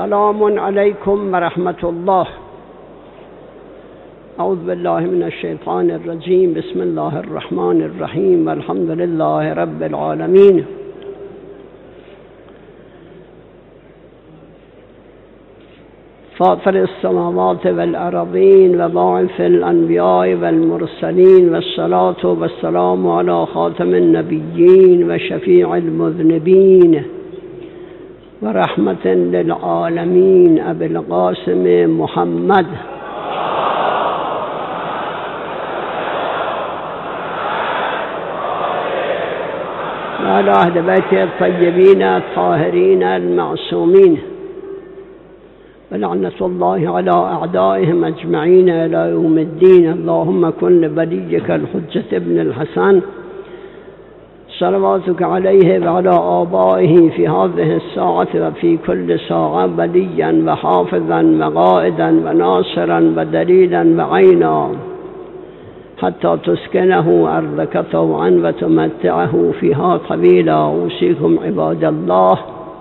السلام علیکم ورحمۃ اللہ. اعوذ باللہ من الشیطان الرجیم. بسم اللہ الرحمن الرحیم. الحمد للہ رب العالمین. فاطر السماوات والارضین وباعث الانبیاء والمرسلین والصلاة والسلام علی خاتم النبیین وشفیع المذنبین ورحمة للعالمین ابی القاسم محمد وعلى أهل بيته الطيبين الطاهرين المعصومين ولعنة الله على أعدائهم أجمعين إلى يوم الدين. اللهم كن لوليك الحجة ابن الحسن صلواتك عليه وعلى آبائه في هذه الساعة وفي كل ساعة وليا وحافظا وقائدا وناصرا ودليلا وعينا حتى تسكنه أرضك طوعا وتمتعه فيها طويلا. أوصيكم عباد الله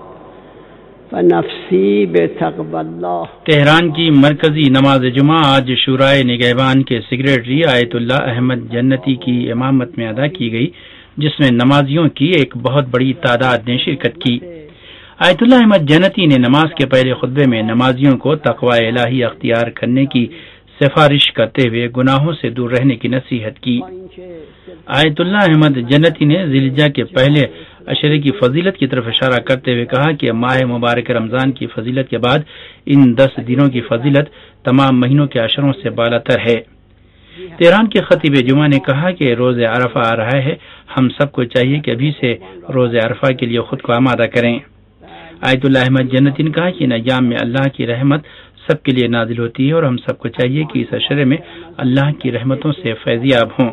فنفسی بتقوی اللہ. تہران کی مرکزی نماز جمعہ آج شورائے نگہبان کے سیکریٹری آیت اللہ احمد جنتی کی امامت میں ادا کی گئی، جس میں نمازیوں کی ایک بہت بڑی تعداد نے شرکت کی. آیت اللہ احمد جنتی نے نماز کے پہلے خطبے میں نمازیوں کو تقوی الہی اختیار کرنے کی سفارش کرتے ہوئے گناہوں سے دور رہنے کی نصیحت کی. آیت اللہ احمد جنتی نے ذی الحجہ کے پہلے عشرے کی فضیلت کی طرف اشارہ کرتے ہوئے کہا کہ ماہ مبارک رمضان کی فضیلت کے بعد ان 10 دنوں کی فضیلت تمام مہینوں کے عشروں سے بالاتر ہے. تہران کے خطیب جمعہ نے کہا کہ روز عرفہ آ رہا ہے، ہم سب کو چاہیے کہ ابھی سے روز عرفہ کے لیے خود کو آمادہ کریں. آیت اللہ احمد جنتی نے کہا کہ ان ایام میں اللہ کی رحمت سب کے لیے نازل ہوتی ہے اور ہم سب کو چاہیے کہ اس عشرے میں اللہ کی رحمتوں سے فیضیاب ہوں.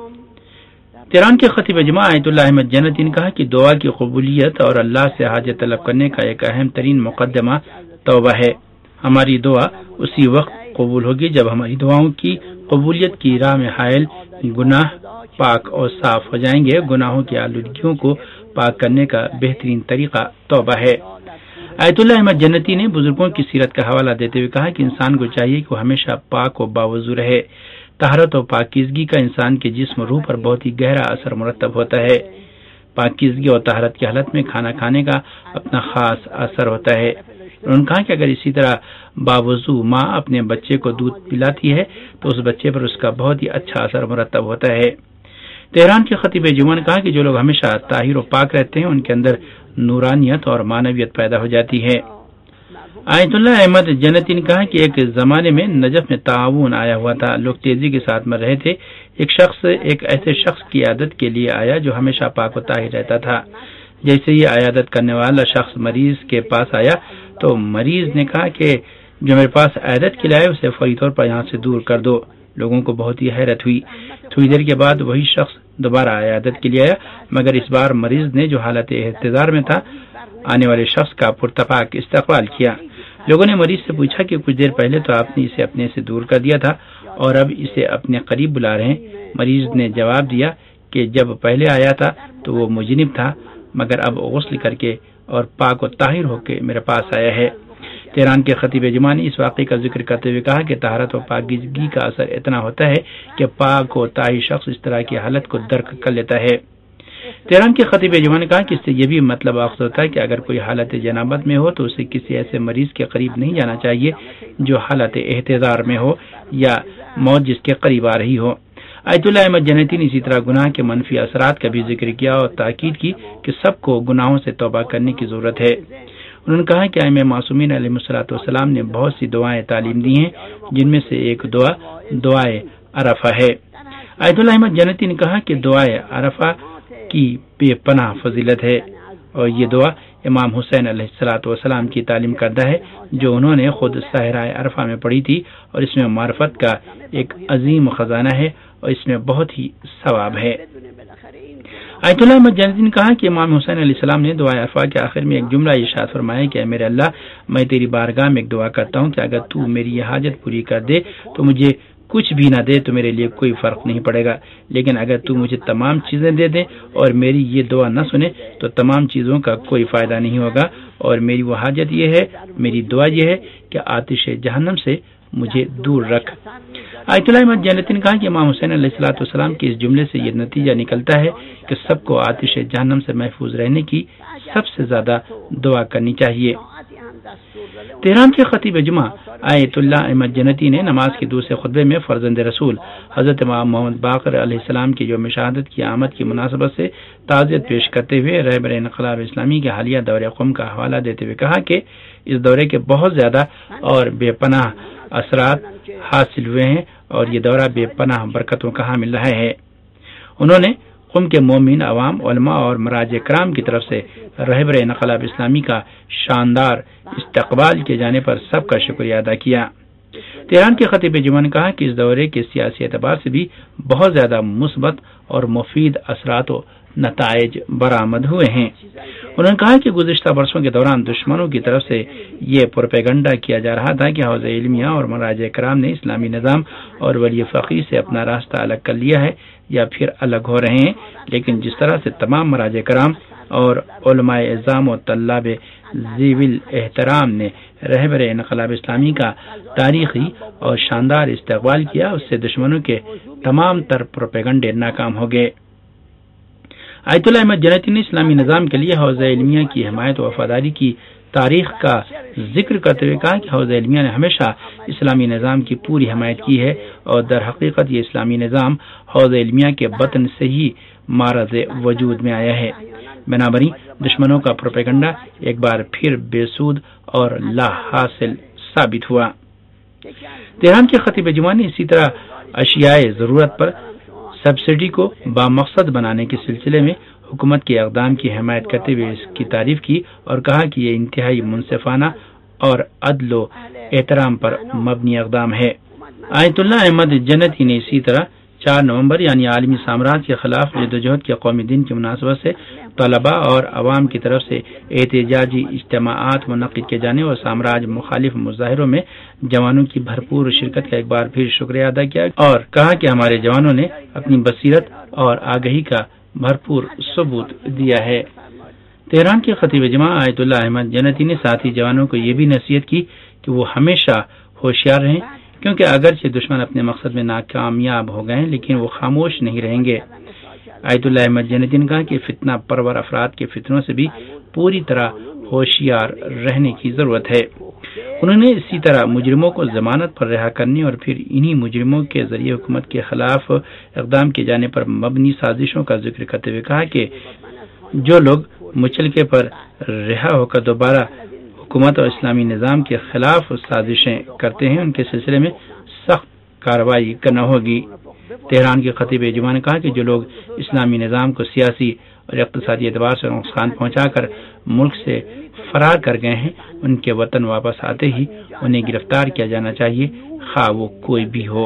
تہران کے خطیب جمعہ آیت اللہ احمد جنتی نے کہا کہ دعا کی قبولیت اور اللہ سے حاجت طلب کرنے کا ایک اہم ترین مقدمہ توبہ ہے. ہماری دعا اسی وقت قبول ہوگی جب ہماری دعاؤں کی قبولیت کی راہ میں حائل گناہ پاک اور صاف ہو جائیں گے. گناہوں کی آلودگیوں کو پاک کرنے کا بہترین طریقہ توبہ ہے. آیت اللہ احمد جنتی نے بزرگوں کی سیرت کا حوالہ دیتے ہوئے کہا کہ انسان کو چاہیے کہ وہ ہمیشہ پاک و باوضو رہے. طہارت و پاکیزگی کا انسان کے جسم روح پر بہت ہی گہرا اثر مرتب ہوتا ہے. پاکیزگی اور طہارت کی حالت میں کھانا کھانے کا اپنا خاص اثر ہوتا ہے. انہوں نے کہا کہ اگر اسی طرح باوضو ماں اپنے بچے کو دودھ پلاتی ہے تو اس بچے پر اس کا بہت ہی اچھا اثر مرتب ہوتا ہے. تہران کے خطیب جمعہ نے کہا کہ جو لوگ ہمیشہ طاہر و پاک رہتے ہیں ان کے اندر نورانیت اور معنویت پیدا ہو جاتی ہے. آیت اللہ احمد جنتی نے کہا کہ ایک زمانے میں نجف میں تعاون آیا ہوا تھا. لوگ تیزی کے ساتھ مر رہے تھے. ایک ایسے شخص کی عیادت کے لیے آیا جو ہمیشہ پاک و طاہر رہتا تھا. جیسے ہی عیادت کرنے والا شخص مریض کے پاس آیا تو مریض نے کہا کہ جو میرے پاس عیادت کے لیے آئے اسے فوری طور پر یہاں سے دور کر دو. لوگوں کو بہت ہی حیرت ہوئی. تھوڑی دیر کے بعد وہی شخص دوبارہ عیادت کے لیے آیا، مگر اس بار مریض نے جو حالت احتضار میں تھا آنے والے شخص کا پرتپاک استقبال کیا. لوگوں نے مریض سے پوچھا کہ کچھ دیر پہلے تو آپ نے اسے اپنے سے دور کر دیا تھا اور اب اسے اپنے قریب بلا رہے ہیں. مریض نے جواب دیا کہ جب پہلے آیا تھا تو وہ مجنب تھا، مگر اب غسل کر کے اور پاک و طاہر ہو کے میرے پاس آیا ہے. تہران کے خطیب جمعہ نے اس واقعے کا ذکر کرتے ہوئے کہا کہ طہارت و پاکیزگی کا اثر اتنا ہوتا ہے کہ پاک و طاہر شخص اس طرح کی حالت کو درک کر لیتا ہے. تہران کے خطیب جمعہ نے کہا کہ اس سے یہ بھی مطلب اخذ ہوتا ہے کہ اگر کوئی حالت جنابت میں ہو تو اسے کسی ایسے مریض کے قریب نہیں جانا چاہیے جو حالت احتضار میں ہو یا موت جس کے قریب آ رہی ہو. آیت اللہ احمد جنتی نے اسی طرح گناہ کے منفی اثرات کا بھی ذکر کیا اور تاکید کی کہ سب کو گناہوں سے توبہ کرنے کی ضرورت ہے. انہوں نے کہا کہ ائمہ معصومین علیہ الصلوۃ والسلام نے بہت سی دعائیں تعلیم دی ہیں، جن میں سے ایک دعائے عرفہ ہے. آیت اللہ احمد جنتی نے کہا کہ دعائے عرفہ کی بے پناہ فضیلت ہے اور یہ دعا امام حسین علیہ الصلوۃ والسلام کی تعلیم کردہ ہے جو انہوں نے خود صحرائے عرفہ میں پڑھی تھی، اور اس میں معرفت کا ایک عظیم خزانہ ہے اور اس میں بہت ہی ثواب ہے. آیت اللہ احمد جنتی نے کہا کہ امام حسین علیہ السلام نے دعائے عرفہ کے آخر میں ایک جملہ ارشاد فرمایا کہ اے میرے اللہ، میں تیری بارگاہ میں ایک دعا کرتا ہوں کہ اگر تو میری یہ حاجت پوری کر دے تو مجھے کچھ بھی نہ دے تو میرے لیے کوئی فرق نہیں پڑے گا، لیکن اگر تو مجھے تمام چیزیں دے دے اور میری یہ دعا نہ سنے تو تمام چیزوں کا کوئی فائدہ نہیں ہوگا، اور میری وہ حاجت یہ ہے، میری دعا یہ ہے کہ آتش جہنم سے مجھے دور رکھ۔ آیت اللہ احمد جنتی نے کہا کہ امام حسین علیہ السلام کے اس جملے سے یہ نتیجہ نکلتا ہے کہ سب کو آتش جہنم سے محفوظ رہنے کی سب سے زیادہ دعا کرنی چاہیے۔ تہران کے خطیب جمعہ آیت اللہ احمد جنتی نے نماز کے دوسرے خطبے میں فرزند رسول حضرت امام محمد باقر علیہ السلام کی یوم شہادت کی آمد کی مناسبت سے تعزیت پیش کرتے ہوئے رہبر انقلاب اسلامی کے حالیہ دورہ قم کا حوالہ دیتے ہوئے کہا کہ اس دورے کے بہت زیادہ اور بے پناہ اثرات حاصل ہوئے ہیں اور یہ دورہ بے پناہ برکتوں کا حامل رہا ہے۔ انہوں نے قم کے مومن، عوام، علماء اور مراجع کرام کی طرف سے رہبر انقلاب اسلامی کا شاندار استقبال کیے جانے پر سب کا شکریہ ادا کیا۔ تہران کے خطیب جمعہ نے کہا کہ اس دورے کے سیاسی اعتبار سے بھی بہت زیادہ مثبت اور مفید اثرات و نتائج برآمد ہوئے ہیں۔ انہوں نے کہا کہ گزشتہ برسوں کے دوران دشمنوں کی طرف سے یہ پروپیگنڈا کیا جا رہا تھا کہ حوزہ علمیہ اور مراجع کرام نے اسلامی نظام اور ولی فقیہ سے اپنا راستہ الگ کر لیا ہے یا پھر الگ ہو رہے ہیں، لیکن جس طرح سے تمام مراجع کرام اور علماء اعظام و طلاب ذوی الاحترام نے رہبر انقلاب اسلامی کا تاریخی اور شاندار استقبال کیا، اس سے دشمنوں کے تمام تر پروپیگنڈے ناکام ہو گئے۔ آیت اللہ احمد جنتی نے اسلامی نظام کے لیے حوزہ علمیہ کی حمایت و وفاداری کی تاریخ کا ذکر کرتے ہوئے کہا کہ حوزہ علمیہ نے ہمیشہ اسلامی نظام کی پوری حمایت کی ہے اور در حقیقت یہ اسلامی نظام حوزہ علمیہ کے بطن سے ہی معرض وجود میں آیا ہے۔ بنابراً دشمنوں کا پروپیگنڈا ایک بار پھر بے سود اور لا حاصل ثابت ہوا۔ تہران کے خطیب جمعہ نے اسی طرح اشیاء ضرورت پر سبسڈی کو بامقصد بنانے کے سلسلے میں حکومت کے اقدام کی حمایت کرتے ہوئے اس کی تعریف کی اور کہا کہ یہ انتہائی منصفانہ اور عدل و احترام پر مبنی اقدام ہے۔ آیت اللہ احمد جنتی نے اسی طرح 4 نومبر یعنی عالمی سامراج کے خلاف جدوجہد کے قومی دن کی مناسبت سے طلباء اور عوام کی طرف سے احتجاجی اجتماعات منعقد کیے جانے اور سامراج مخالف مظاہروں میں جوانوں کی بھرپور شرکت کا ایک بار پھر شکریہ ادا کیا اور کہا کہ ہمارے جوانوں نے اپنی بصیرت اور آگہی کا بھرپور ثبوت دیا ہے۔ تہران کے خطیب جمعہ آیت اللہ احمد جنتی نے ساتھی جوانوں کو یہ بھی نصیحت کی کہ وہ ہمیشہ ہوشیار رہیں، کیونکہ اگرچہ دشمن اپنے مقصد میں ناکامیاب ہو گئے لیکن وہ خاموش نہیں رہیں گے۔ آیت اللہ احمد جنتی نے کہا کہ فتنہ پرور افراد کے فتنوں سے بھی پوری طرح ہوشیار رہنے کی ضرورت ہے۔ انہوں نے اسی طرح مجرموں کو ضمانت پر رہا کرنے اور پھر انہی مجرموں کے ذریعے حکومت کے خلاف اقدام کیے جانے پر مبنی سازشوں کا ذکر کرتے ہوئے کہا کہ جو لوگ مچلکے پر رہا ہو کر دوبارہ حکومت اور اسلامی نظام کے خلاف سازشیں کرتے ہیں ان کے سلسلے میں سخت کارروائی کرنا ہوگی۔ تہران کے خطیب جمعہ نے کہا کہ جو لوگ اسلامی نظام کو سیاسی اور اقتصادی اعتبار سے نقصان پہنچا کر ملک سے فرار کر گئے ہیں ان کے وطن واپس آتے ہی انہیں گرفتار کیا جانا چاہیے، خواہ وہ کوئی بھی ہو۔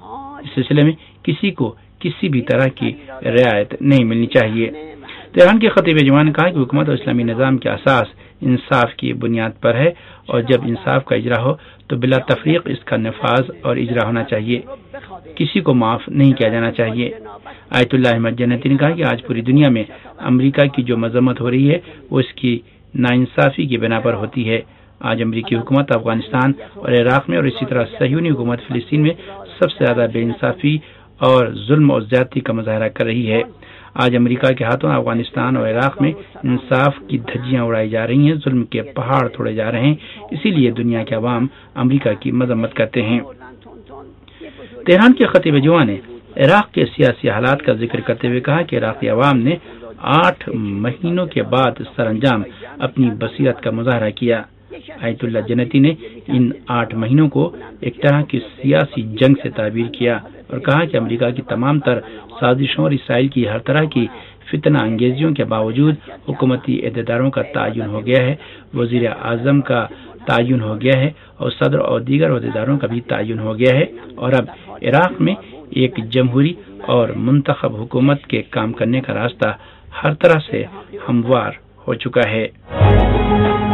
اس سلسلے میں کسی کو کسی بھی طرح کی رعایت نہیں ملنی چاہیے۔ تہران کے خطیب جمعہ نے کہا کہ حکومت اور اسلامی نظام کے اساس انصاف کی بنیاد پر ہے اور جب انصاف کا اجرا ہو تو بلا تفریق اس کا نفاذ اور اجرا ہونا چاہیے، کسی کو معاف نہیں کیا جانا چاہیے۔ آیت اللہ احمد جنتی نے کہا کہ آج پوری دنیا میں امریکہ کی جو مذمت ہو رہی ہے وہ اس کی ناانصافی کی بنا پر ہوتی ہے۔ آج امریکی حکومت افغانستان اور عراق میں اور اسی طرح صہیونی حکومت فلسطین میں سب سے زیادہ بے انصافی اور ظلم اور زیادتی کا مظاہرہ کر رہی ہے۔ آج امریکہ کے ہاتھوں افغانستان اور عراق میں انصاف کی دھجیاں اڑائی جا رہی ہیں، ظلم کے پہاڑ توڑے جا رہے ہیں، اسی لیے دنیا کے عوام امریکہ کی مذمت کرتے ہیں۔ تہران کے خطیب جمعہ نے عراق کے سیاسی حالات کا ذکر کرتے ہوئے کہا کہ عراقی عوام نے 8 مہینوں کے بعد سر انجام اپنی بصیرت کا مظاہرہ کیا۔ آیت اللہ جنتی نے ان 8 مہینوں کو ایک طرح کی سیاسی جنگ سے تعبیر کیا اور کہا کہ امریکہ کی تمام تر سازشوں اور اسرائیل کی ہر طرح کی فتنہ انگیزیوں کے باوجود حکومتی عہدیداروں کا تعین ہو گیا ہے، وزیر اعظم کا تعین ہو گیا ہے اور صدر اور دیگر عہدیداروں کا بھی تعین ہو گیا ہے، اور اب عراق میں ایک جمہوری اور منتخب حکومت کے کام کرنے کا راستہ ہر طرح سے ہموار ہو چکا ہے۔